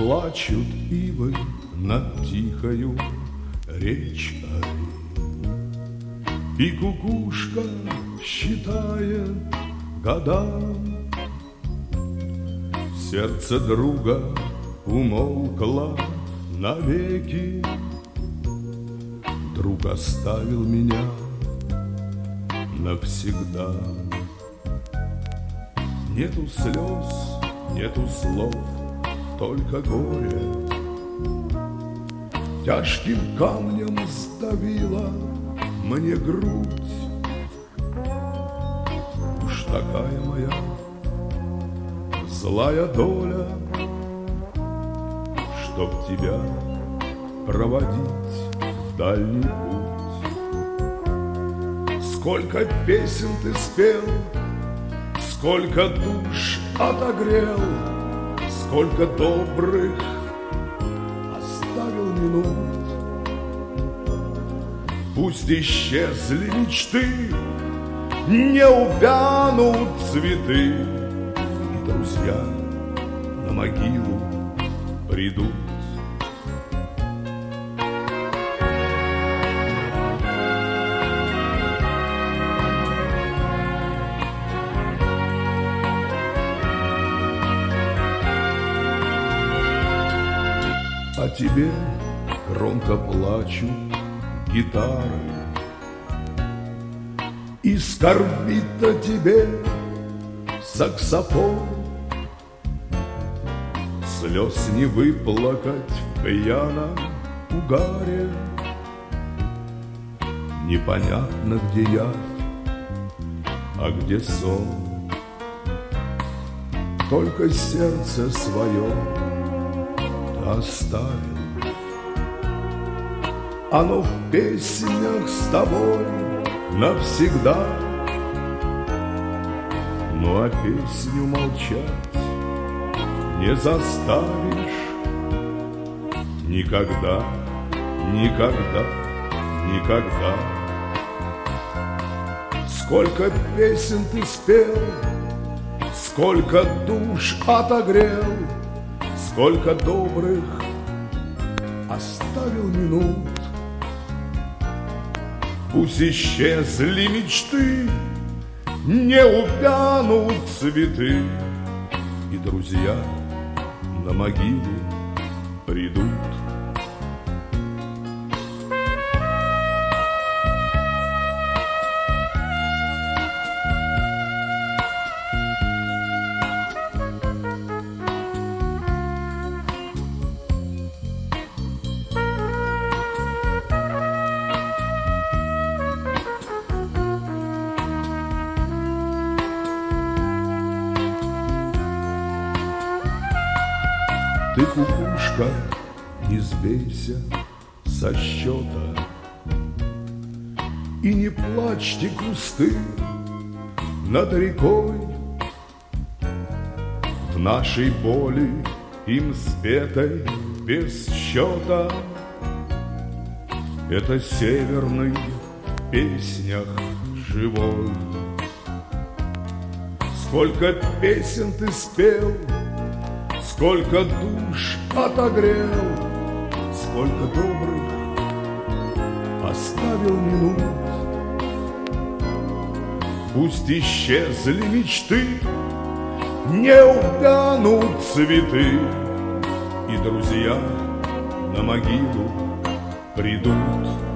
Плачут ивы над тихою речкой, и кукушка считает года. Сердце друга умолкло навеки, друг оставил меня навсегда. Нету слез, нету слов, только горе. Тяжким камнем сдавила мне грудь. Уж такая моя злая доля, чтоб тебя проводить в дальний путь. Сколько песен ты спел, сколько душ отогрел, сколько добрых оставил минут. Пусть исчезли мечты, не увянут цветы, и друзья на могилу придут. А тебе громко плачут гитары, и скорбит о тебе саксофон. Слез не выплакать в пьяном угаре. Непонятно, где явь, а где сон. Только сердце свое оставил. Оно в песнях с тобой навсегда. Ну а песню молчать не заставишь никогда, никогда, никогда. Сколько песен ты спел, сколько душ отогрел, сколько добрых оставил минут. Пусть исчезли мечты, не увянут цветы, и друзья на могилу придут. Ты, кукушка, не сбейся со счета, и не плачьте кусты над рекой. В нашей боли им спетой без счета это северный в песнях живой. Сколько песен ты спел, сколько душ отогрел, сколько добрых оставил минут. Пусть исчезли мечты, не увянут цветы, и друзья на могилу придут.